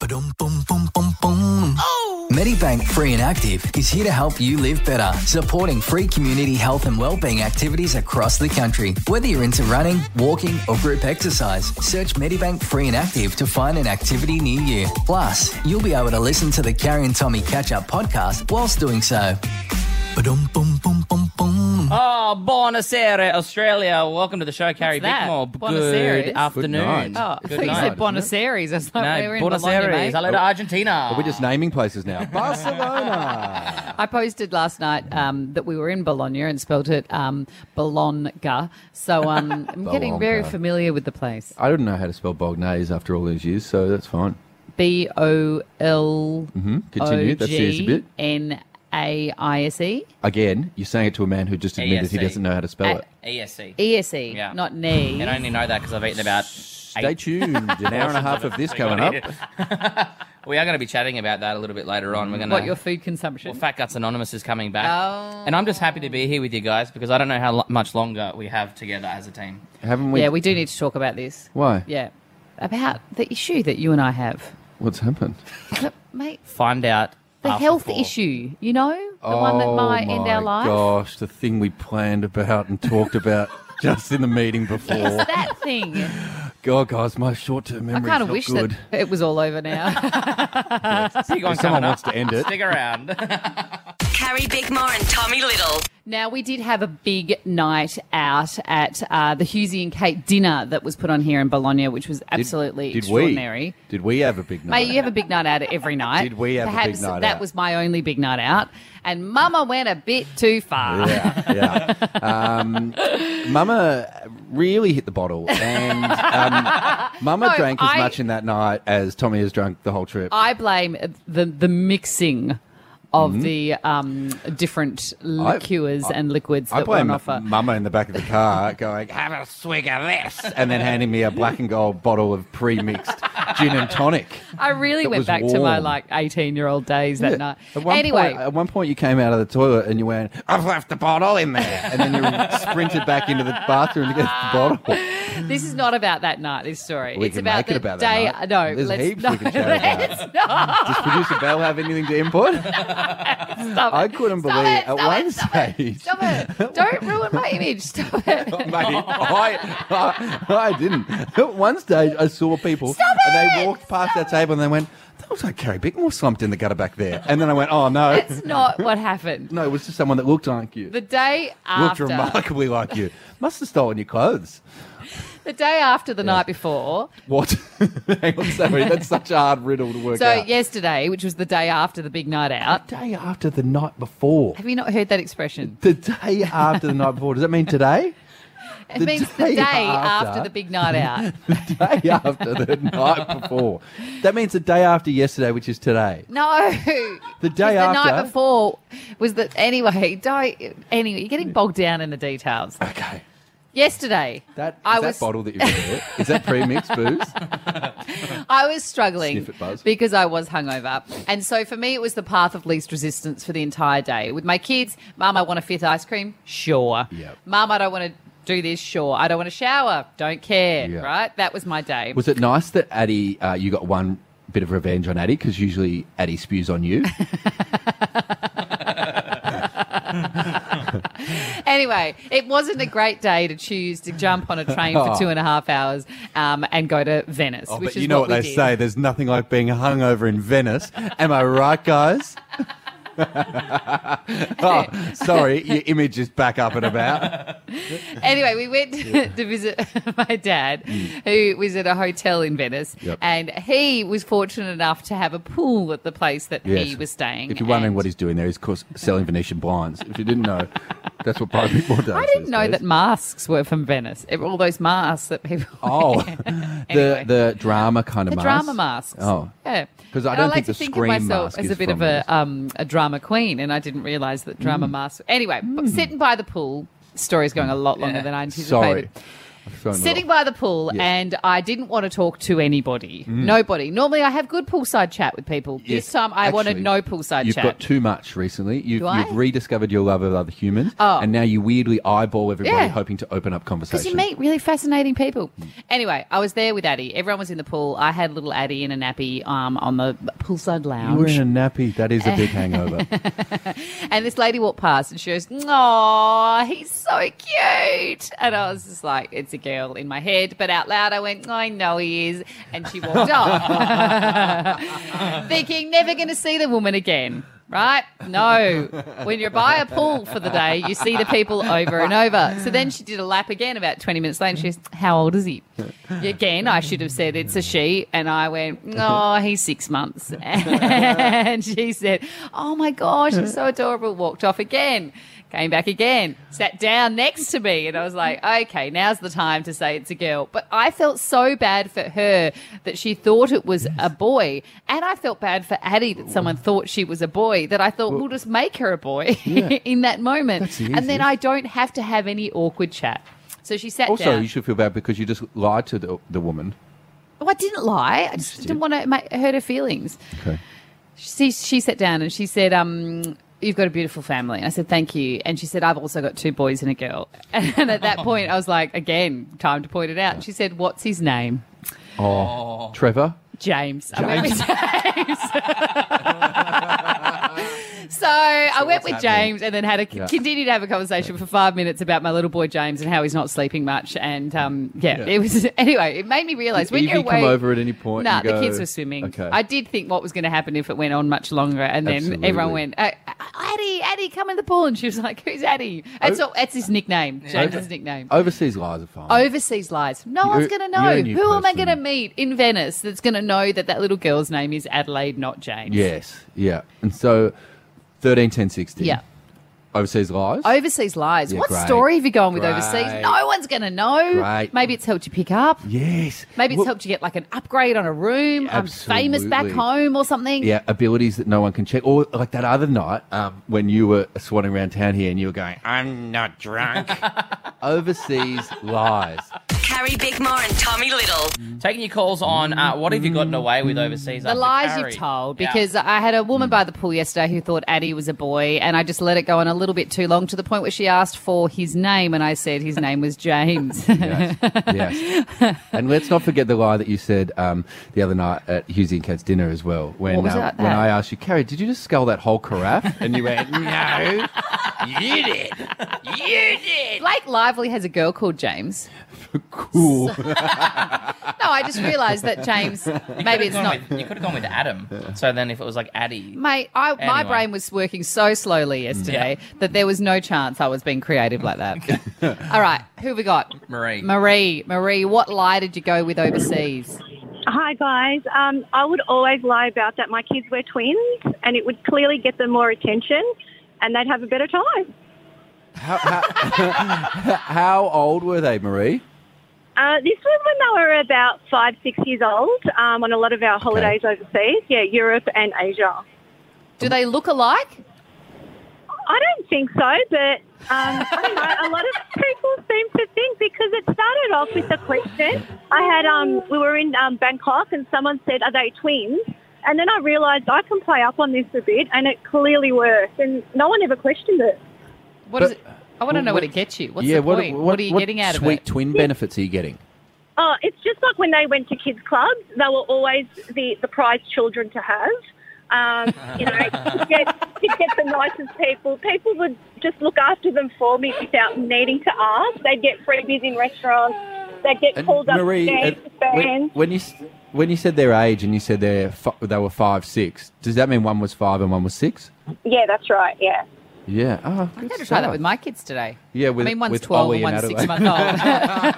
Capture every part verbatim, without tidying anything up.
Oh! Medibank Free and Active is here to help you live better, supporting free community health and wellbeing activities across the country. Whether you're into running, walking or group exercise, search Medibank Free and Active to find an activity near you. Plus, you'll be able to listen to the Carrie and Tommy Catch-Up podcast whilst doing so. Oh, buonasera, Australia. Welcome to the show, Carrie that? Bickmore. Buenos Good Aires? afternoon. Oh, I Good thought you night. said Buenos Aires. I was like, No, we're in Buenos Bologna, Aires. mate. Hello to Argentina. We're just naming places now. Barcelona. I posted last night um, that we were in Bologna and spelt it um, Bologna. So um, I'm getting very Bologna. familiar with the place. I don't know how to spell bolognese after all these years, so that's fine. B O L Mm-hmm. Continue. O That's the easy G bit. N A I S E. Again, you're saying it to a man who just admitted he A S E. doesn't know how to spell it. E S C. E S E, Yeah. not knee. And I only know that because I've eaten about Stay eight. tuned. An hour and a half of this coming up. We are going to be chatting about that a little bit later on. We're going to. What, your food consumption? Well, Fat Guts Anonymous is coming back. Oh. And I'm just happy to be here with you guys because I don't know how lo- much longer we have together as a team. Haven't we? Yeah, we do need to talk about this. Why? Yeah. About the issue that you and I have. What's happened? Look, mate, Find out. the after health four. issue, you know? The one that might end our life. Oh, my gosh, the thing we planned about and talked about just in the meeting before. It's that thing. God, guys, my short-term I memory's kind of not wish good. that it was all over now. Big one If someone coming wants up. to end it. Stick around. Carrie Bickmore and Tommy Little. Now, we did have a big night out at uh, the Husey and Kate dinner that was put on here in Bologna, which was absolutely did extraordinary. We, did we have a big night? Mate, you have a big night out every night. Did we have a big Perhaps night that out? was my only big night out. And Mama went a bit too far. Yeah, yeah. Um, Mama really hit the bottle, and um, Mama No, drank as I- much in that night as Tommy has drunk the whole trip. I blame the the mixing of Mm-hmm. the um, different liqueurs and liquids I that were on blame offer. Mama in the back of the car going, have a swig of this, and then handing me a black and gold bottle of pre-mixed gin and tonic. I really that went was back to my warm. like eighteen-year-old days that Yeah. night. At one Anyway, point, at one point you came out of the toilet and you went, I've left the bottle in there. And then you sprinted back into the bathroom to get the bottle. this is not about that night, this story. We it's can about make the it about that day. night. No, There's let's heaps no, we can chat about. let's not. Does producer Bell have anything to input? Stop I it. couldn't Stop believe it. at Stop one it. Stop it. stage. Stop it. Don't ruin my image. Stop it. Mate, I, I, I didn't. At one stage, I saw people Stop and they it! walked past our table and they went, that looks like Carrie Bickmore slumped in the gutter back there. And then I went, oh, no. That's not what happened. No, it was just someone that looked like you. The day Looked after, remarkably like you. Must have stolen your clothes. the day after the night before. What? Hang on, sorry. That's such a hard riddle to work So out. yesterday, which was the day after the big night out. The day after the night before. Have you not heard that expression? The day after the night before. Does that mean today? It The means day the day after. after the big night out. The day after the night before. That means the day after yesterday, which is today. No. The day the after. night before was the anyway. Don't anyway. You're getting bogged down in the details. Okay. Yesterday, That, is I that was bottle that you've got there, is that pre-mixed booze? I was struggling Sniff it, Buzz. because I was hungover, and so for me it was the path of least resistance for the entire day. With my kids, Mum, I want a fifth ice cream. Sure. Yep. Mum, I don't want to do this. Sure. I don't want to shower. Don't care. Yeah. Right. That was my day. Was it nice that Addie, uh, you got one bit of revenge on Addie, because usually Addie spews on you? Anyway, it wasn't a great day to choose to jump on a train for two and a half hours um, and go to Venice. Oh, which but is you know what, we they did. say, there's nothing like being hungover in Venice. Am I right, guys? Oh, sorry, your image is back up and about. Anyway, we went to, to visit my dad, who was at a hotel in Venice, Yep. and he was fortunate enough to have a pool at the place that he Yes. was staying. If you're wondering and what he's doing there, he's of course selling Venetian blinds. If you didn't know, that's what Private More does. I didn't these know days. that masks were from Venice. It- All those masks that people. Oh, wear. the Anyway. the drama kind of The masks. drama masks. Oh, Yeah. 'Cause I And don't like think to the think Scream of myself mask as is a bit from of a Venice. um, a drama queen, and I didn't realise that drama Mm. masks. Anyway, but sitting by the pool, the story's going a lot longer Yeah. than I anticipated. Sorry. So sitting little. by the pool, Yes. and I didn't want to talk to anybody. Nobody. Normally, I have good poolside chat with people. Yes. This time, I wanted Actually, no poolside You've chat. got too much recently. You've, Do I? you've rediscovered your love of other humans, Oh. and now you weirdly eyeball everybody, Yeah. hoping to open up conversation. Because you meet really fascinating people. Anyway, I was there with Addie. Everyone was in the pool. I had little Addie in a nappy um, on the poolside lounge. You were in a nappy. That is a big hangover. And this lady walked past and she goes, "Aw, he's so cute." And I was just like, it's a girl in my head. But out loud, I went, "I know he is." And she walked off. Thinking, never going to see the woman again. Right? No. When you're by a pool for the day, you see the people over and over. So then she did a lap again about twenty minutes later. And she goes, "How old is he?" Again, I should have said it's a she. And I went, "Oh, he's six months." And she said, "Oh my gosh, he's so adorable." Walked off again. Came back again, sat down next to me, and I was like, okay, now's the time to say it's a girl. But I felt so bad for her that she thought it was a boy, and I felt bad for Addie that someone thought she was a boy, that I thought, we'll just make her a boy Yeah. in that moment. That's the And then easiest. I don't have to have any awkward chat. So she sat Also, down. you should feel bad because you just lied to the, the woman. Oh, I didn't lie. I just didn't want to make, hurt her feelings. Okay. She, she sat down and she said, um, "You've got a beautiful family." And I said, "Thank you." And she said, "I've also got two boys and a girl." And at that point, I was like, again, time to point it out. And she said, "What's his name?" Oh, Trevor. James. I went with James. So I went with James and then had a Yeah. continued to have a conversation for five minutes about my little boy James and how he's not sleeping much. And um, yeah, Yeah. it was anyway. It made me realise when Did you're he come away. over at any point? Nah, and the go- kids were swimming. Okay. I did think what was going to happen if it went on much longer, and then Absolutely. everyone went, uh, "Addie, Addie, come in the pool," and she was like, "Who's Addie?" That's, all, that's his nickname. James's nickname. Overseas lies are fine. Overseas lies. No You're- one's going to know. you're a new Who am I person. going to meet in Venice that's going to know that that little girl's name is Adelaide, not James? Yes. Yeah. And so, thirteen, ten, sixteen. Yeah. Overseas lies. Overseas lies. Yeah, what great. story have you gone with Great. overseas? No one's going to know. Great. Maybe it's helped you pick up. Yes. Maybe it's Well, helped you get like an upgrade on a room. I'm famous back Absolutely. home or something. Yeah, abilities that no one can check. Or like that other night um, when you were swanning around town here and you were going, "I'm not drunk." Overseas lies. Carrie Bickmore and Tommy Little. Taking your calls on uh, what have you gotten away with overseas? The after lies Carrie? you've told, Yeah. because I had a woman by the pool yesterday who thought Addie was a boy, and I just let it go on a little bit too long to the point where she asked for his name, and I said his name was James. Yes. yes. And let's not forget the lie that you said um, the other night at Husey and Kat's dinner as well. When, What was um, that? when I asked you, "Carrie, did you just scull that whole carafe?" And you went, "No, you did. You did." Blake Lively has a girl called James. Cool. No, I just realised that James, maybe it's Gone not. with- you could have gone with Adam. So then if it was like Addie. Mate, I, my Anyway. brain was working so slowly yesterday that there was no chance I was being creative like that. All right, who have we got? Marie. Marie. Marie, what lie did you go with overseas? Hi, guys. Um, I would always lie about that my kids were twins, and it would clearly get them more attention, and they'd have a better time. how, how, how old were they, Marie? Uh, this was when they were about five, six years old um, on a lot of our holidays overseas. Yeah, Europe and Asia. Do they look alike? I don't think so, but um, I don't know. A lot of people seem to think, because it started off with a question. I had um, we were in um, Bangkok, and someone said, "Are they twins?" And then I realised I can play up on this a bit, and it clearly worked, and no one ever questioned it. What But- is it? I want to Well, know what, what- it gets you. What's yeah, the what, point? What, what, are you what getting out of sweet it? twin benefits are you getting? Oh, it's just like when they went to kids' clubs, they were always the, the prized children to have. Um, you know, to get, to get the nicest people. People would just look after them for me without needing to ask. They'd get freebies in restaurants. They'd get And called up Marie, to dance uh, when, bands. when you s- when you said their age and you said they're fi- they were five, six, does that mean one was five and one was six? Yeah, that's right, yeah. Yeah. Oh, I'm going to try that with my kids today. Yeah, with, I mean, one's with twelve Ollie and and one's six Adelaide.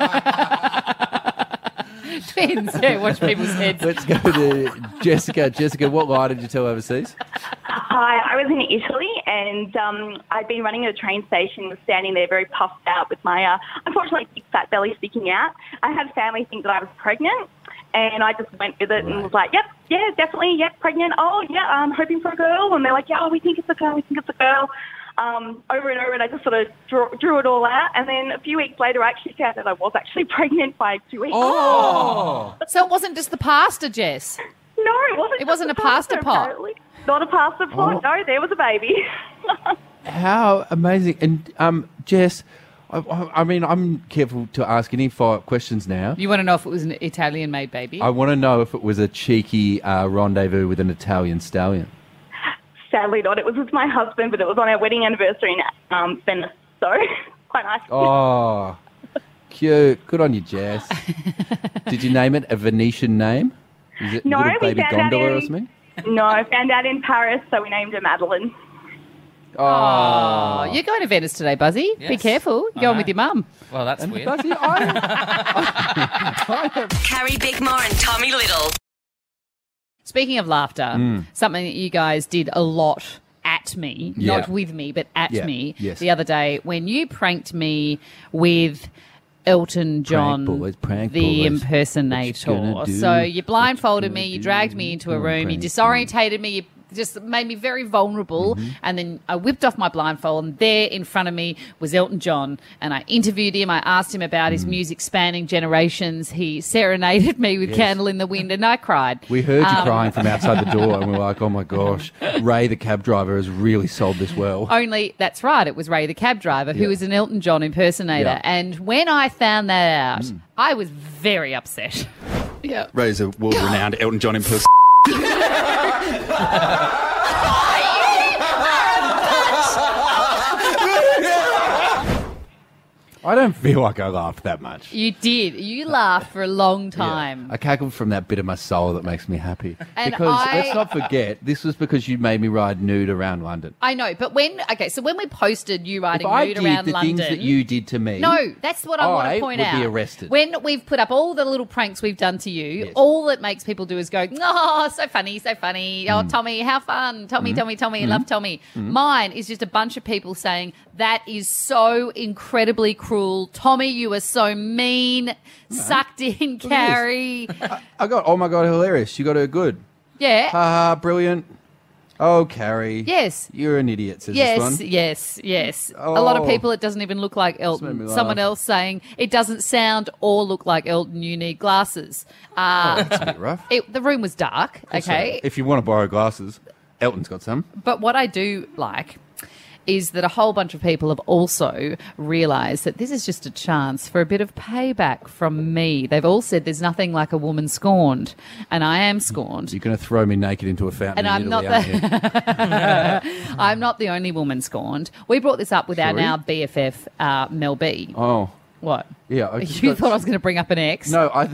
months old. Twins, yeah, watch people's heads. Let's go to Jessica. Jessica, what lie did you tell overseas? Hi, I was in Italy, and um, I'd been running at a train station, was standing there very puffed out with my, uh, unfortunately, big fat belly sticking out. I had family think that I was pregnant, and I just went with it and was like, yep, yeah, definitely, yep, pregnant. Oh, yeah, I'm hoping for a girl. And they're like, yeah, oh, we think it's a girl, we think it's a girl. um, over and over, and I just sort of drew, drew it all out. And then a few weeks later, I actually found that I was actually pregnant by two weeks. Oh. So it wasn't just the pasta, Jess. No, it wasn't. It just wasn't the a pasta pot. apparently. Not a pasta pot. Oh. No, there was a baby. How amazing. And, um, Jess, I, I I mean, I'm careful to ask any follow-up questions now. You want to know if it was an Italian-made baby? I want to know if it was a cheeky uh, rendezvous with an Italian stallion. Sadly not. It was with my husband, but it was on our wedding anniversary in um, Venice. So, quite nice. Oh, cute. Good on you, Jess. Did you name it a Venetian name? Is it No, little we baby found out gondola or in- something? No, I found out in Paris, so we named her Madeline. Oh, you're going to Venice today, Buzzy. Be Yes. careful. You're I going know. with your mum. Well, that's weird. Buzzy, I, Carrie Bickmore and Tommy Little. Speaking of laughter, something that you guys did a lot at me, Yeah. not with me, but at Yeah, me yes. the other day when you pranked me with Elton John, boys, prank the boys. What you impersonator. gonna do? So you blindfolded What me, you you gonna dragged do? me into a Come on, room, you prank disorientated me, you just made me very vulnerable. Mm-hmm. And then I whipped off my blindfold, and there in front of me was Elton John. And I interviewed him. I asked him about Mm. his music spanning generations. He serenaded me with Yes. Candle in the Wind, and I cried. we heard you Um, crying from outside the door, and we were like, oh my gosh, Ray the cab driver has really sold this well. Only, that's right, it was Ray the cab driver, who Yeah. was an Elton John impersonator. Yeah. And when I found that out, Mm. I was very upset. yeah. Ray's a world-renowned Elton John impersonator. I don't feel like I laughed that much. You did. You laughed for a long time. I cackled from that bit of my soul that makes me happy. And because I- let's not forget, this was because you made me ride nude around London. I know, but when, okay, so when we posted you If riding I nude did around the London. things that you did to me, No, that's what I, want I to point would out. be arrested. When we've put up all the little pranks we've done to you, Yes. all it makes people do is go, oh, so funny, so funny. Mm. Oh, Tommy, how fun. Tommy, Tommy, Tommy, I love Tommy. Mine is just a bunch of people saying, that is so incredibly cruel. Tommy, you are so mean. Sucked in, Carrie. I got, oh my God, hilarious. You got her good. Yeah. Ha ha, brilliant. Oh, Carrie. Yes. You're an idiot, says Yes, this one. yes, yes. A lot of Oh. people, it doesn't even look like made Elton. me laugh. Someone else saying, it doesn't sound or look like Elton, you need glasses. Uh, It's a bit rough. it, the room was dark, okay? So, if you want to borrow glasses, Elton's got some. But what I do like is that a whole bunch of people have also realised that this is just a chance for a bit of payback from me. They've all said there's nothing like a woman scorned, and I am scorned. You're going to throw me naked into a fountain And in I'm not Italy, aren't you? I'm not the only woman scorned. We brought this up with our Sorry? now B F F, uh, Mel B. Oh, What? yeah. I just You got- thought I was going to bring up an ex? No, I...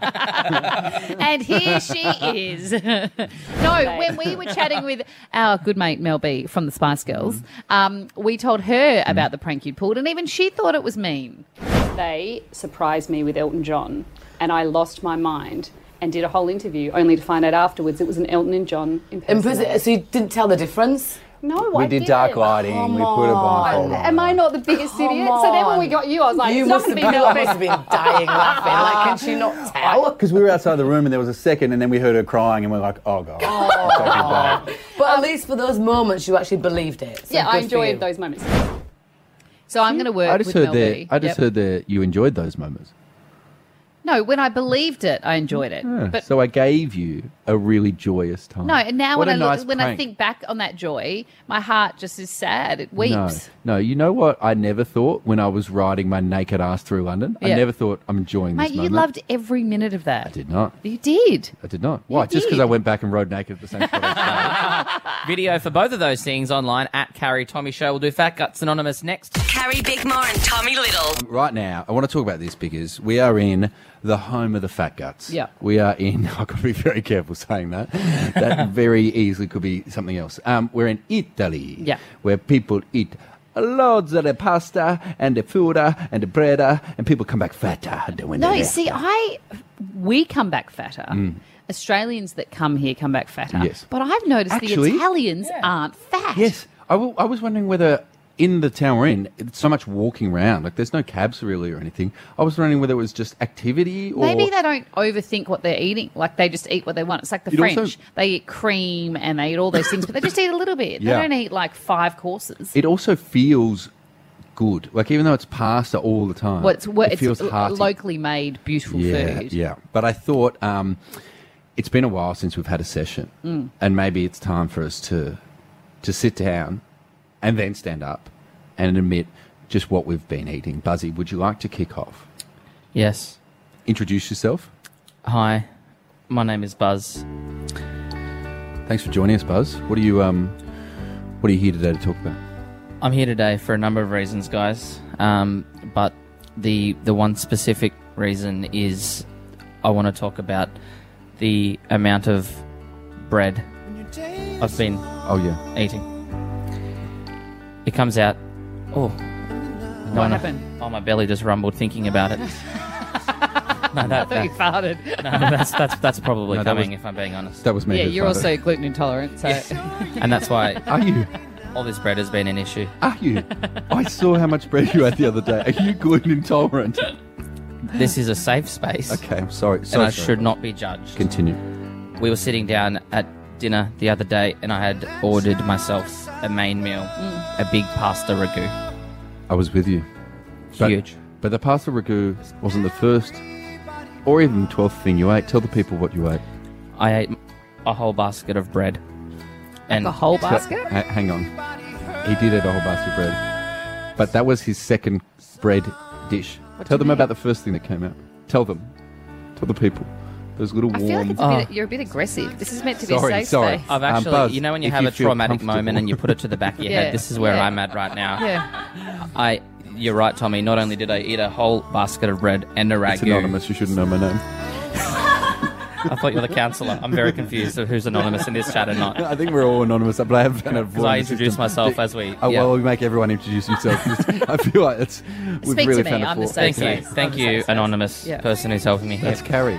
And here she is. No, when we were chatting with our good mate Mel B from the Spice Girls, um, we told her about the prank you'd pulled, and even she thought it was mean. They surprised me with Elton John, and I lost my mind and did a whole interview, only to find out afterwards it was an Elton and John impersonator. So you didn't tell the difference? No, We I did didn't. dark lighting. we put a blindfold on. Am I not the biggest idiot? So then when we got you, I was like, You it's not must have going to been, be I Mel must B. have been dying laughing. Like, can she not tell? Because we were outside the room and there was a second, and then we heard her crying, and we we're like, "Oh God!" It's actually bad. But at least for those moments, you actually believed it. So Yeah, I good for you. enjoyed those moments. So I'm going to work I just with heard Mel that. B. I just Yep. heard that you enjoyed those moments. No, when I believed it, I enjoyed it. Yeah, But so I gave you a really joyous time. no, and now What when a I look, nice when I prank. think back on that joy, my heart just is sad. It weeps. No, no. You know what? I never thought when I was riding my naked ass through London. I Yeah. never thought I'm enjoying Mate, this you moment. loved every minute of that. I did not. You did. I did not. Why? Just because did. I went back and rode naked at the same spot. I Video for both of those things online at Carrie Tommy Show. We'll do Fat Guts Anonymous next. Carrie Bickmore and Tommy Little. started. Right now, I want to talk about this because we are in the home of the fat guts. Yeah. We are in. I've got to be very careful saying that. That very easily could be something else. Um, we're in Italy. Yeah. Where people eat loads of the pasta and the food and the bread, and people come back fatter than when No, they're you there. see, I we come back fatter. Australians that come here come back fatter. Mm. Yes. But I've noticed Actually- the Italians aren't fat. Yes, I, w- I was wondering whether in the town we're in, it's so much walking around. Like, there's no cabs really or anything. I was wondering whether it was just activity or... Maybe they don't overthink what they're eating. Like, they just eat what they want. It's like the You'd French. also- They eat cream and they eat all those things, but they just eat a little bit. Yeah. They don't eat, like, five courses. It also feels good. Like, even though it's pasta all the time, Well, it's, well, it it's feels lo- hearty. locally made, beautiful yeah, food. Yeah, but I thought um, it's been a while since we've had a session, Mm. and maybe it's time for us to to sit down and then stand up and admit just what we've been eating. Buzzy, would you like to kick off? Yes. Introduce yourself. Hi, my name is Buzz. Thanks for joining us, Buzz. What are you um, what are you here today to talk about? I'm here today for a number of reasons, guys. Um, but the the one specific reason is I want to talk about the amount of bread I've been oh yeah eating. It comes out. Oh, no, What no. happened? Oh, my belly just rumbled thinking about it. No, I that, thought you that, farted. no, that's that's that's probably No, that coming was- if I'm being honest. That was me. Yeah, who you're farted. also gluten intolerant, so... And that's why Are you? all this bread has been an issue. Are you? I saw how much bread you had the other day. Are you gluten intolerant? This is a safe space. Okay, I'm sorry. And sorry I sorry. should not be judged. Continue. We were sitting down at dinner the other day and I had ordered myself a main meal, Mm. a big pasta ragu. I was with you. But, Huge. But the pasta ragu wasn't the first or even the twelfth thing you ate. Tell the people what you ate. I ate a whole basket of bread. And a whole So- basket? ha- hang on. He did eat a whole basket of bread. But that was his second bread dish. What Tell do you them mean? about the first thing that came out. Tell them. Tell the people. Those little I warm... feel like it's a Oh. bit, you're a bit aggressive. This is meant to be Sorry, a safe sorry. space. I've Um, actually, Buzz, you know when you if have you a feel traumatic comfortable. moment and you put it to the back of your Yeah. head, this is where Yeah. I'm at right now. Yeah. I, you're right, Tommy. Not only did I eat a whole basket of bread and a It's ragu. anonymous. You shouldn't know my name. I thought you were the counsellor. I'm very confused of who's anonymous in this chat and not. I think we're all anonymous, but I have found out Because I introduced myself as we. Oh, yeah. well, we make everyone introduce themselves. I feel like it's... We've Speak to really me, found a I'm the flaw. safe Thank you, space. thank I'm the you, safe space. anonymous Yeah. person who's helping me here. That's Carrie.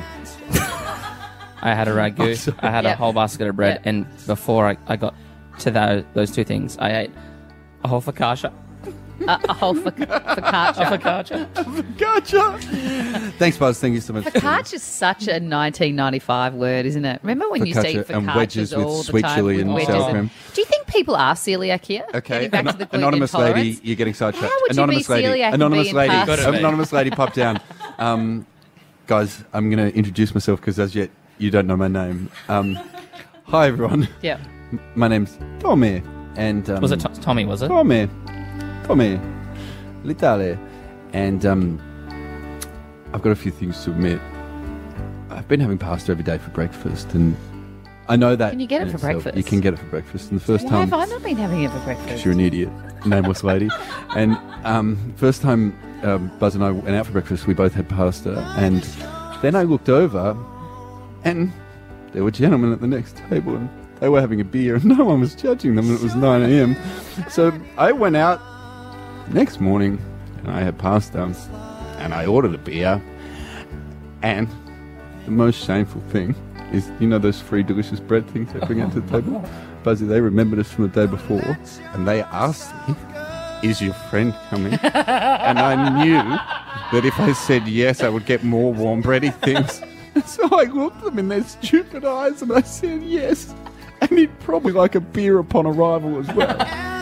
I had a ragu, Oh, sorry. I had a Yep. whole basket of bread, Yep. and before I, I got to those, those two things, I ate a whole focaccia. A, a whole foc- focaccia. A focaccia. Gotcha. Thanks, Buzz. Thank you so much. Focaccia is such a nineteen ninety-five word, isn't it? Remember when you used to eat Focaccia and focaccias wedges with all the sweet time? chili with and wedges sour and- cream. Do you think people are celiac here? Okay, Getting back Ano- to the gluten anonymous intolerance? lady, you're getting sidetracked. How would you anonymous be lady, celiac and anonymous be in lady, pasta? Gotta be. anonymous lady, pop down. Um, guys, I'm going to introduce myself because as yet you don't know my name. Um, hi everyone. Yeah. M- My name's Tommy, and um, Was it T- Tommy, was it? Tommy, Tommy, l'Italia, and um, I've got a few things to admit. I've been having pasta every day for breakfast, and I know that. Can you get it in for itself- breakfast? You can get it for breakfast. And the first Why time, have I not been having it for breakfast? because you're an idiot, nameless lady. And um, first time um, Buzz and I went out for breakfast, we both had pasta, and then I looked over, and there were gentlemen at the next table, and they were having a beer, and no one was judging them, and it was nine a.m. So I went out next morning, and I had pasta, and I ordered a beer, and the most shameful thing is, you know those free delicious bread things they bring out to the table? Buzzy, they remembered us from the day before, and they asked me, is your friend coming? And I knew that if I said yes, I would get more warm bready things. So I looked them in their stupid eyes and I said yes. And he'd probably like a beer upon arrival as well.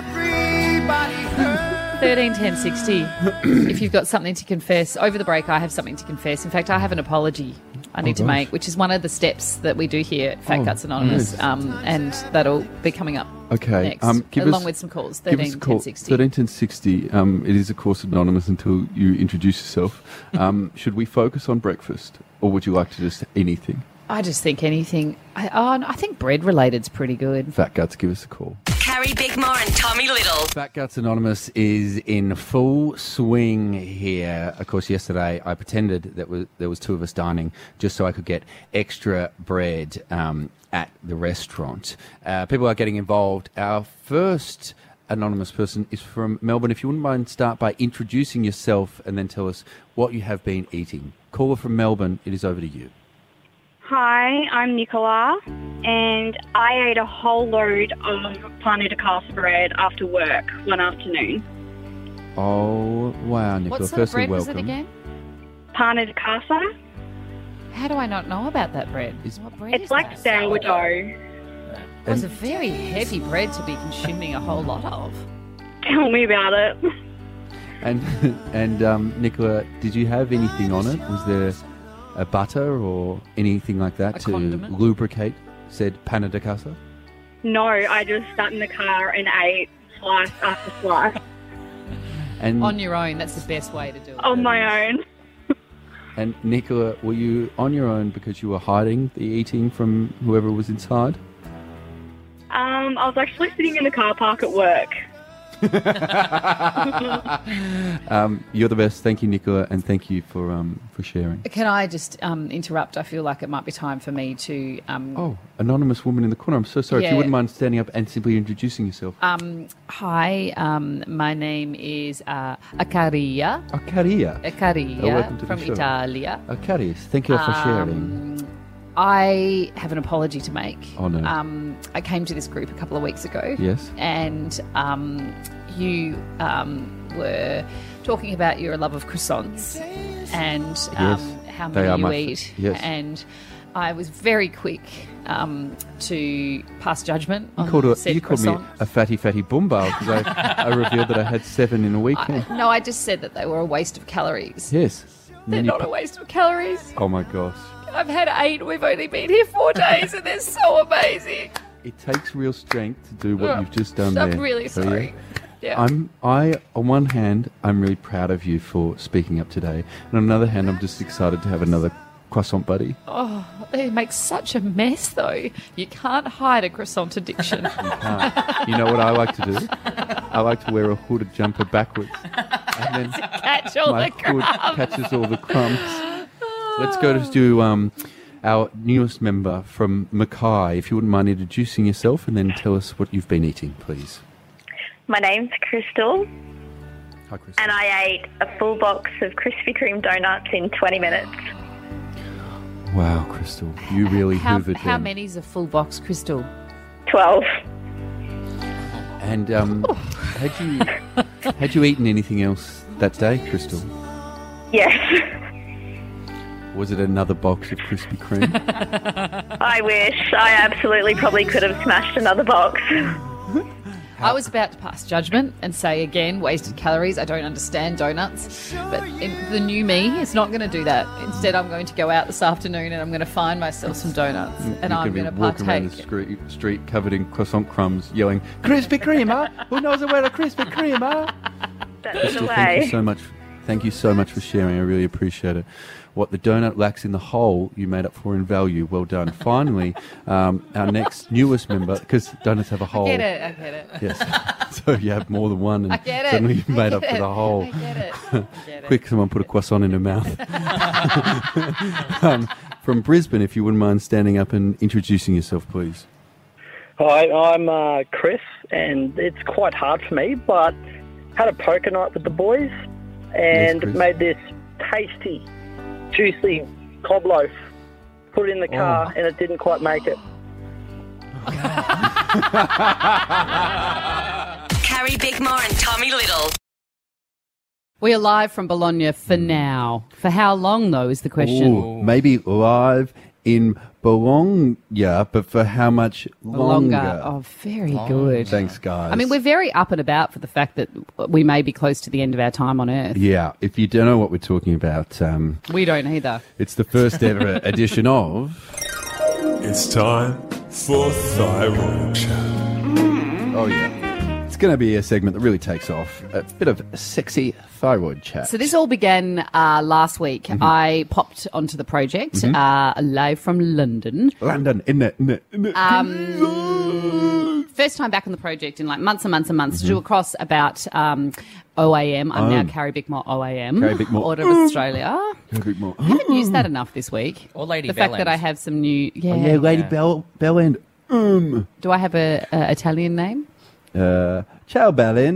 thirteen ten sixty. If you've got something to confess, over the break I have something to confess. In fact, I have an apology I need Oh, to gosh. make, which is one of the steps that we do here at Fat Oh, Guts Anonymous, yes. um, and that'll be coming up Okay. next, um, give along us, with some calls. give us thirteen a call. ten sixty. thirteen ten sixty. Um, it is, of course, anonymous until you introduce yourself. Um, should we focus on breakfast, or would you like to just anything? I just think anything. I, oh, no, I think bread related's pretty good. Fat Guts, give us a call. Carrie Bickmore and Tommy Little. Fat Guts Anonymous is in full swing here. Of course, yesterday I pretended that was, there was two of us dining just so I could get extra bread um, at the restaurant. Uh, people are getting involved. Our first anonymous person is from Melbourne. If you wouldn't mind, start by introducing yourself and then tell us what you have been eating. Caller from Melbourne, it is over to you. Hi, I'm Nicola, and I ate a whole load of pain de casa bread after work one afternoon. Oh, wow, Nicola. What sort of Firstly, bread was it welcome. again? Pain de casa? How do I not know about that bread? What bread It's is like that? sourdough. It's a very heavy bread to be consuming a whole lot of. Tell me about it. And, and um, Nicola, did you have anything on it? Was there a butter or anything like that A to condiment? lubricate said pain de casa? No, I just sat in the car and ate slice after slice And On your own, that's the best way to do it. on my own. And Nicola, were you on your own because you were hiding the eating from whoever was inside? Um, I was actually sitting in the car park at work. um, you're the best. Thank you, Nicola, and thank you for um, for sharing. Can I just um, interrupt? I feel like it might be time for me to. Um, Oh, anonymous woman in the corner. I'm so sorry. If Yeah. you wouldn't mind standing up and simply introducing yourself. Um, hi, um, my name is uh, Akaria. Akaria. Akaria Oh, welcome to the from show. Italia. Akarius, thank you for sharing. Um, I have an apology to make. Oh, no. Um, I came to this group a couple of weeks ago. Yes. And um, you um, were talking about your love of croissants and um, Yes, how they many are you my- eat. yes. And I was very quick um, to pass judgment You on called, a, said you called me croissant. a fatty, fatty boombah because I, I revealed that I had seven in a weekend. No, I just said that they were a waste of calories. Yes. And They're then you not a pu- waste of calories. Oh, my gosh. I've had eight. We've only been here four days, and they're so amazing. It takes real strength to do what Ugh. you've just done I'm there. really So, sorry. Yeah. I'm, I, on one hand, I'm really proud of you for speaking up today. And on the other hand, I'm just excited to have another croissant buddy. Oh, they make such a mess, though. You can't hide a croissant addiction. Uh, you know what I like to do? I like to wear a hooded jumper backwards. And then Catch all my the hood crumbs. catches all the crumbs. Let's go to um, our newest member from Mackay. If you wouldn't mind introducing yourself and then tell us what you've been eating, please. My name's Crystal, Hi, Chris. and I ate a full box of Krispy Kreme donuts in twenty minutes. Wow, Crystal, you really How, hoovered how them. many's a full box, Crystal? twelve. And um, had you had you eaten anything else that day, Crystal? Yes. Was it another box of Krispy Kreme? I wish. I absolutely probably could have smashed another box. I was about to pass judgment and say again, wasted calories. I don't understand donuts. But in, the new me is not going to do that. Instead, I'm going to go out this afternoon and I'm going to find myself some donuts. And You're I'm be going to walking around partake. the street, street covered in croissant crumbs, yelling, Krispy Kreme, huh? Who knows where a Krispy Kreme, huh? That's Crystal, the thank you way. so much. Thank you so much for sharing. I really appreciate it. What the donut lacks in the whole, you made up for in value. Well done. Finally, um, our next newest member, because donuts have a hole. I get it. I get it. Yes. So you have more than one, and I get it. suddenly you've I made get up for it. the whole. I get it. I get it. Quick, someone put a croissant in her mouth. um, from Brisbane, if you wouldn't mind standing up and introducing yourself, please. Hi, I'm uh, Chris, and it's quite hard for me, but had a poker night with the boys and Chris. made this tasty, juicy cob loaf. Put it in the car, Oh. and it didn't quite make it. Carrie Bickmore and Tommy Little. We are live from Bologna for now. For how long, though, is the question. Ooh, maybe live in Bologna, but for how much longer? Longer. Oh, very good. Thanks, guys. I mean, we're very up and about for the fact that we may be close to the end of our time on Earth. Yeah, if you don't know what we're talking about, um, We don't either. it's the first ever edition of... It's time for Thyroid Chat. Oh, yeah. It's going to be a segment that really takes off. A bit of sexy thyroid chat. So this all began uh, last week. Mm-hmm. I popped onto the project Mhm. uh, live from London. London, in it, in it, in it. Um, first time back on the project in like months and months and months. To do across about um, O A M. I'm Oh. now Carrie Bickmore O A M. Carrie Bickmore. Order of Australia. A bit more. I haven't used that enough this week. Or Lady The fact Bellend. that I have some new. Yeah. Oh, yeah, Lady Bell, Bellend. Um. Do I have a, a Italian name? Uh, ciao, Bellend.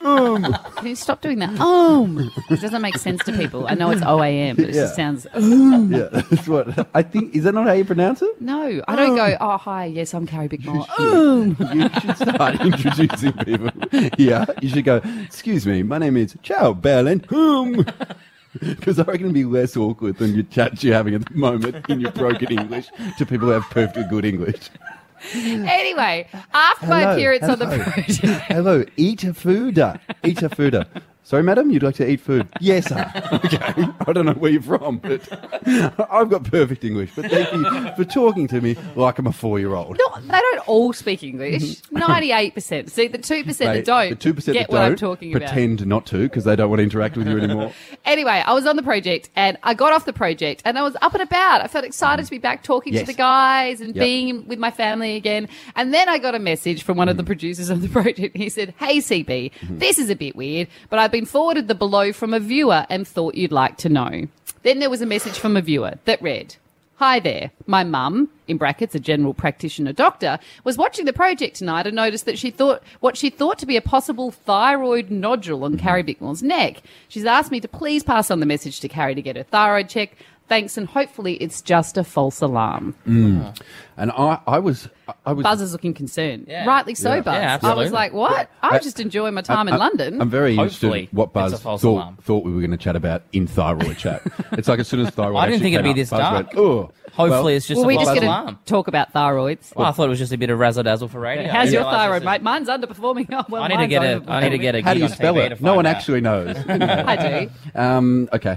Um. Can you stop doing that? Um. It doesn't make sense to people. I know it's O A M, but it Yeah. just sounds. Um. Yeah, that's what I think. Is that not how you pronounce it? No, I don't go. Oh, hi. Yes, I'm Carrie Bickmore. Um. You should start introducing people. Yeah, you should go. Excuse me, my name is Ciao Berlin. Um. Because I reckon it'd be less awkward than your chats you're having at the moment in your broken English to people who have perfectly good English. Anyway, after my Hello, appearance on the hello. project. Hello, eat a food. Eat a food. Sorry, madam, you'd like to eat food? Yes, sir. Okay. I don't know where you're from, but I've got perfect English. But thank you for talking to me like I'm a four-year-old. No, they don't all speak English. ninety-eight percent. See, the two percent that Mate, don't the two percent get that what don't I'm talking about. pretend not to because they don't want to interact with you anymore. Anyway, I was on the project and I got off the project and I was up and about. I felt excited to be back talking Yes. to the guys and Yep. being with my family again. And then I got a message from one of the producers of the project. He said, "Hey, C B, this is a bit weird, but I've been forwarded the below from a viewer and thought you'd like to know." Then there was a message from a viewer that read, "Hi there. My mum, in brackets, a general practitioner doctor, was watching the project tonight and noticed that she thought what she thought to be a possible thyroid nodule on Carrie Bickmore's neck. She's asked me to please pass on the message to Carrie to get her thyroid checked. Thanks, and hopefully it's just a false alarm." Mm. And I, I was, I was. Buzz is looking concerned. Yeah. Rightly so, Yeah. Buzz. Yeah, I absolutely. was like, what? I was just enjoying my time in I- London. I'm very Hopefully interested in what it's Buzz a false thought, alarm. thought we were going to chat about in thyroid chat. It's like as soon as thyroid. I didn't actually think it'd came be up, this Buzz dark. went, oh. Hopefully Well, it's just Well, a we're false just going alarm. to talk about thyroids. Well, I thought it was just a bit of razzle dazzle for radio. How's I your realised thyroid, this is- mate? Mine's underperforming. Oh, well, I need to mine's get a. I need to get a. How do gig you on spell T V it? to No find one out. actually knows. I do. Um, okay.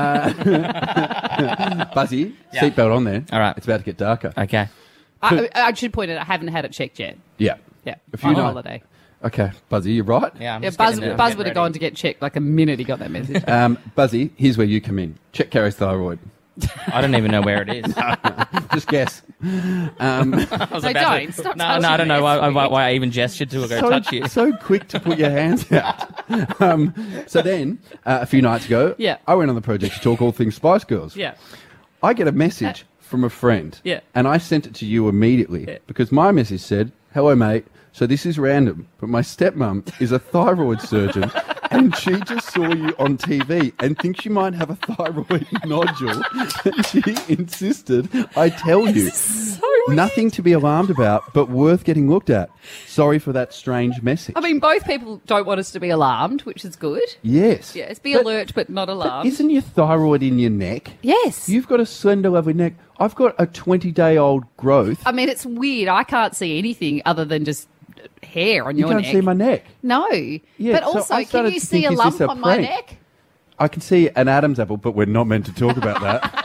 Uh, Buzzy, Yeah. seatbelt on there. All right. It's about to get darker. Okay. I, I should point out, I haven't had it checked yet. Yeah. Yeah, A few on nights. holiday. Okay, Buzzy, you're right. Yeah, I'm Yeah, just Buzz, getting there. I'm Buzz getting would have ready. gone to get checked like a minute he got that message. Um, Buzzy, here's where you come in. Check Carrie's thyroid. I don't even know where it is. Just guess. Um, I was No, about don't. to, Stop no, touching no, I don't me. know why, It's why, weird. why I even gestured to go so, touch you. so quick to put your hands out. Um, so then, uh, a few nights ago, Yeah. I went on the project to talk all things Spice Girls. Yeah. I get a message from a friend. Yeah. And I sent it to you immediately Yeah. because my message said, "Hello, mate. So this is random, but my stepmom is a thyroid surgeon and she just saw you on T V and thinks you might have a thyroid nodule. And she insisted I tell you. Nothing to be alarmed about, but worth getting looked at. Sorry for that strange message." I mean, both people don't want us to be alarmed, which is good. Yes. Yes, be But- alert but not But alarmed. isn't your thyroid in your neck? Yes. You've got a slender, lovely neck. I've got a twenty-day-old growth. I mean, it's weird. I can't see anything other than just hair on You your can't neck. see my neck. No. Yeah, but so also, I can started you to see think, a is lump this a on my prank? neck? I can see an Adam's apple, but we're not meant to talk about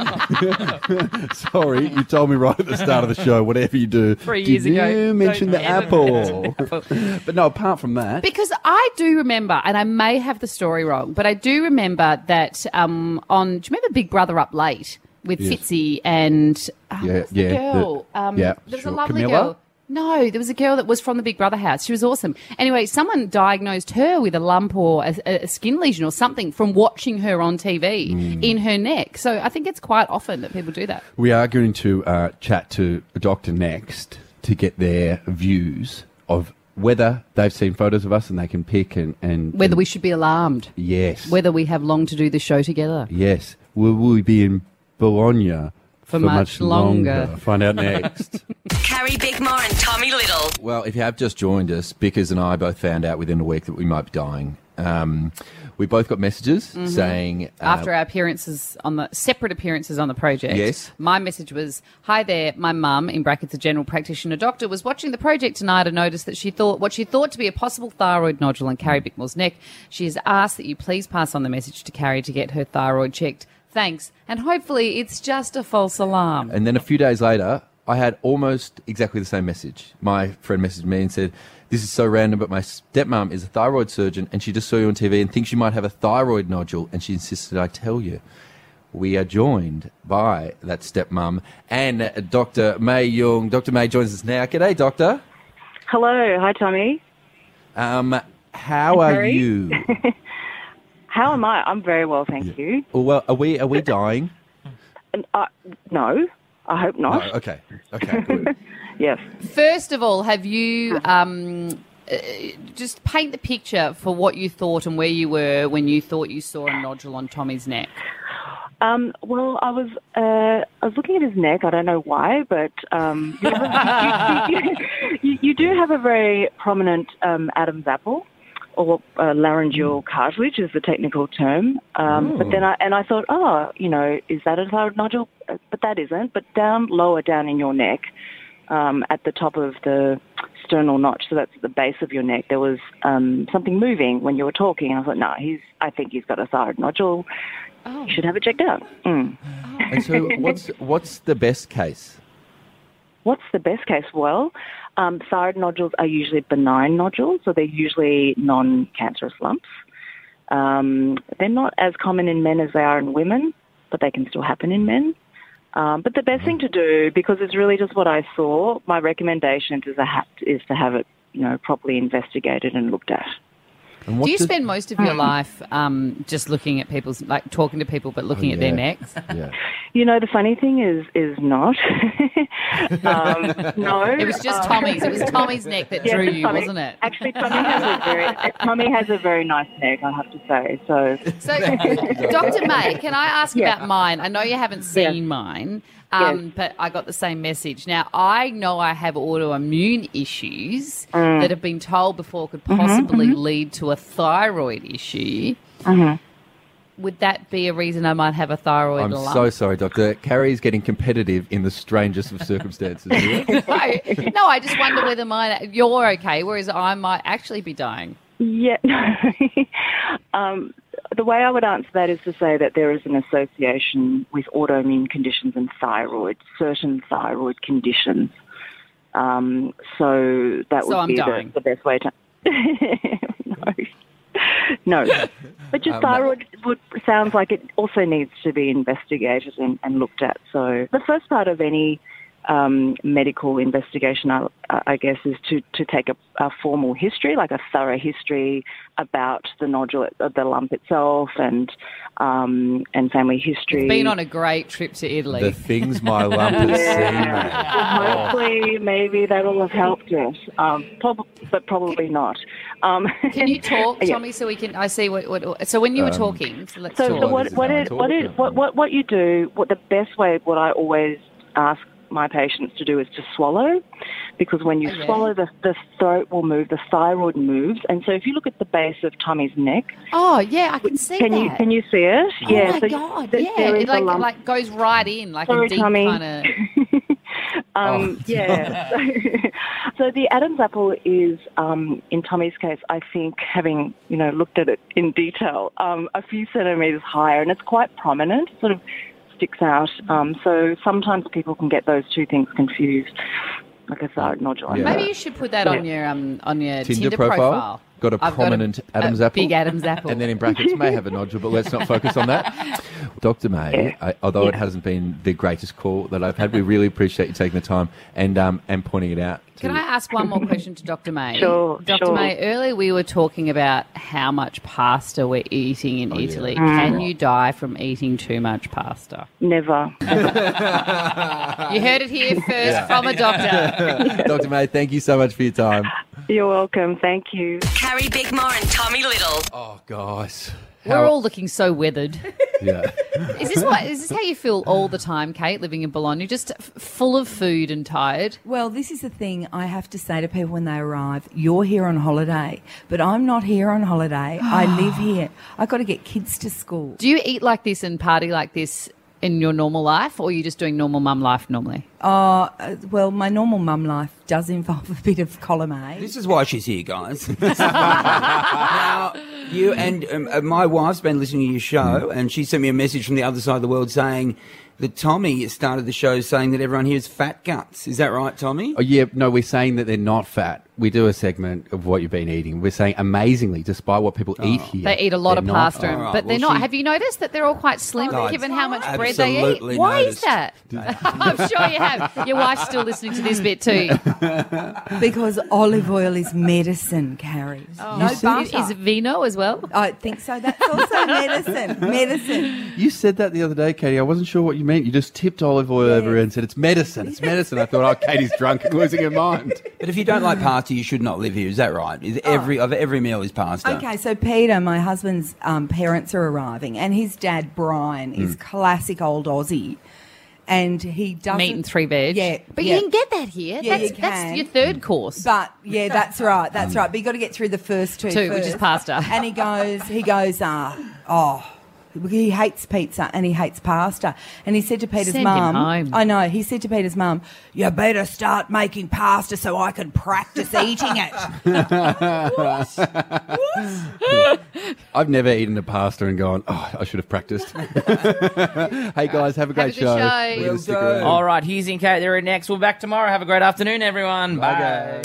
that. Sorry, you told me right at the start of the show, whatever you do. Three did years ago, you mention don't the ever apple? mention the apple. But no, apart from that, Because I do remember, and I may have the story wrong, but I do remember that um, on, do you remember Big Brother Up Late with Yes. Fitzy and uh, Yeah, what's the yeah, the- girl? um, yeah, there was sure. a lovely Camilla? girl. No, there was a girl that was from the Big Brother house. She was awesome. Anyway, someone diagnosed her with a lump or a, a skin lesion or something from watching her on T V Mm. in her neck. So I think it's quite often that people do that. we are going to uh, chat to a doctor next to get their views of whether they've seen photos of us and they can pick and, and Whether and- we should be alarmed. yes, Whether we have long to do the show together. yes, will we be in Bologna For much longer. Find out next. Carrie Bickmore and Tommy Little. Well, if you have just joined us, Bickers and I both found out within a week that we might be dying. Um, we both got messages Mhm. saying... Uh, After our appearances on the separate appearances on the project, Yes. my message was, "Hi there, my mum, in brackets a general practitioner doctor, was watching the project tonight and noticed that she thought what she thought to be a possible thyroid nodule on Carrie Bickmore's neck. She has asked that you please pass on the message to Carrie to get her thyroid checked. Thanks, and hopefully it's just a false alarm." And then a few days later, I had almost exactly the same message. My friend messaged me and said, "This is so random, but my stepmom is a thyroid surgeon and she just saw you on T V and thinks you might have a thyroid nodule and she insisted I tell you." We are joined by that stepmom and uh, Doctor May Young. Doctor May joins us now. G'day, Doctor. Hello. Hi, Tommy. Um, how are Harry? you? How am I? I'm very well, thank you. Well, are we are we dying? And, uh, no, I hope not. No, okay. Okay, good. Yes. First of all, have you um, uh, just paint the picture for what you thought and where you were when you thought you saw a nodule on Tommy's neck. Um, well, I was uh, I was looking at his neck. I don't know why, but um, you, have, you, you, you, you do have a very prominent um, Adam's apple, or uh, laryngeal cartilage is the technical term. Um, but then I and I thought, oh, you know, is that a thyroid nodule? But that isn't. But down lower down in your neck, um, at the top of the sternal notch, so that's the base of your neck, there was um, something moving when you were talking. And I thought, no, he's. I think he's got a thyroid nodule. Oh. You should have it checked out. Mm. And so, what's what's the best case? What's the best case? Well, um, thyroid nodules are usually benign nodules, so they're usually non-cancerous lumps. Um, they're not as common in men as they are in women, but they can still happen in men. Um, but the best mm-hmm. thing to do, because it's really just what I saw, my recommendation is, a ha- is to have it, you know, properly investigated and looked at. Do you spend most of your life um, just looking at people's, like talking to people, but looking Oh, at their yeah. necks? Yeah. You know, the funny thing is, is not. um, no. It was just Tommy's. It was Tommy's neck that Yeah, drew just you, Tommy. wasn't it? Actually, Tommy has a very Tommy has a very nice neck, I have to say. So, So, Doctor May, can I ask Yeah. about mine? I know you haven't seen mine, um, but I got the same message. Now, I know I have autoimmune issues Mm. that have been told before could Mhm, possibly mhm. lead to a thyroid issue. Mhm. Would that be a reason I might have a thyroid I'm lump? so sorry, Doctor. Carrie's getting competitive in the strangest of circumstances. no, no, I just wonder whether mine, you're okay, whereas I might actually be dying. yeah. um, the way I would answer that is to say that there is an association with autoimmune conditions and thyroid, certain thyroid conditions. Um, so that So would I'm be the, dying. the best way to. no, no. But your Um, thyroid would, sounds like it also needs to be investigated and, and looked at. So the first part of any um, medical investigation, I, I guess, is to, to take a, a formal history, like a thorough history about the nodule, the lump itself, and um, and family history. It's been on a great trip to Italy. The things my lump has seen, mate. Well, hopefully, maybe that will have helped it, um, prob- but probably not. Um, Can you talk, yeah. Tommy, so we can? I see what. what so when you were Um, talking, so let's So, talk. so what, what, it, what, it, what, what, what you do, what the best way, what I always ask my patients to do is to swallow, because when you Oh, yeah. swallow, the, the throat will move, the thyroid moves, and so if you look at the base of Tommy's neck, Oh yeah, I can see can that. you can you see it? Oh yeah, my so god, th- yeah, there is it a like lump. like goes right in, like Sorry, a deep Tommy. kind of. Um, Oh. yeah. so, so the Adam's apple is, um, in Tommy's case, I think, having you know looked at it in detail, um, a few centimetres higher, and it's quite prominent. Sort of sticks out. Um, so sometimes people can get those two things confused, like a thyroid nodule. Yeah. Maybe you should put that Yeah. on your um on your Tinder, Tinder, profile, profile. got a I've prominent got a, Adam's a apple. big Adam's apple, And then in brackets, may have a nodule, but let's not focus on that. Doctor May, I, although it Yeah. hasn't been the greatest call that I've had, we really appreciate you taking the time and um, and pointing it out. Can I ask one more question to Doctor May? Sure, Doctor sure. May, earlier we were talking about how much pasta we're eating in Italy. Mm. Can you die from eating too much pasta? Never. You heard it here first Yeah. from a doctor. Doctor May, thank you so much for your time. You're welcome. Thank you. Carrie Bickmore and Tommy Little. Oh, guys. We're all looking so weathered. Yeah. Is this what? Is this how you feel all the time, Kate, living in Bologna? Just f- full of food and tired? Well, this is the thing I have to say to people when they arrive. You're here on holiday, but I'm not here on holiday. I live here. I've got to get kids to school. Do you eat like this and party like this in your normal life, or are you just doing normal mum life normally? Uh, uh, well, my normal mum life does involve a bit of column A. This is why she's here, guys. Now, you and um, uh, my wife's been listening to your show, and she sent me a message from the other side of the world saying that Tommy started the show saying that everyone here is fat guts. Is that right, Tommy? Oh, yeah, no, we're saying that they're not fat. We do a segment of what you've been eating. We're saying amazingly, despite what people eat here, They eat a lot they're of not pasta, fat. and- All right, but they're well, not. she- Have you noticed that they're all quite slim, Oh, given how much bread they eat? absolutely Why noticed. is that? I'm sure you have. wife, your wife's still listening to this bit too. Because olive oil is medicine, Carrie. Oh. No Is- butter. is it vino as well? I think so. That's also medicine. Medicine. You said that the other day, Katie. I wasn't sure what you meant. You just tipped olive oil over her and said, it's medicine, it's medicine. I thought, oh, Katie's drunk and losing her mind. But if you don't like pasta, you should not live here. Is that right? Is every of every meal is pasta? Okay, so Peter, my husband's um, parents are arriving, and his dad, Brian, is Mm. classic old Aussie. And he doesn't... Meat and three veg. Yeah. But yeah. you can get that here. Yeah, that's, you that's can. your third course. But, yeah, that's right, that's right. But you've got to get through the first two Two, which first. is pasta. And he goes, he goes, uh, oh... He hates pizza and he hates pasta. And he said to Peter's Send him mum, home. I know, he said to Peter's mum, you better start making pasta so I can practice eating it. I've never eaten a pasta and gone, oh, I should have practiced. Hey, guys, have a great a good show. show. We're gonna Will stick do. around. All right, here's in Kate. They're next. We'll be back tomorrow. Have a great afternoon, everyone. Bye.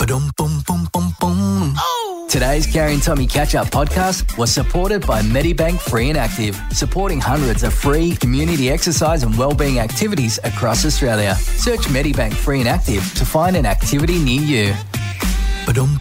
Today's Carrie and Tommy Catch-Up podcast was supported by Medibank Free and Active, supporting hundreds of free community exercise and wellbeing activities across Australia. Search Medibank Free and Active to find an activity near you.